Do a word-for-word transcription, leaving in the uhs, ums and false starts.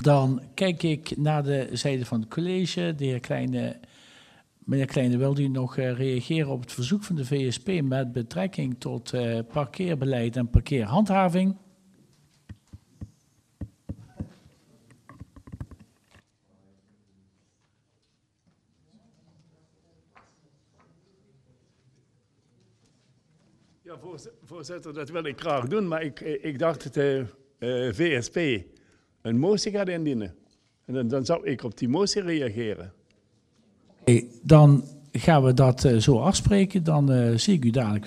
Dan kijk ik naar de zijde van het college. De heer Kleine, meneer Kleine, wilt u nog uh, reageren op het verzoek van de V S P met betrekking tot uh, parkeerbeleid en parkeerhandhaving? Ja, voorzitter, dat wil ik graag doen, maar ik, ik dacht dat de uh, V S P een motie gaat indienen. En dan, dan zou ik op die motie reageren. Okay, dan gaan we dat uh, zo afspreken. Dan uh, zie ik u dadelijk.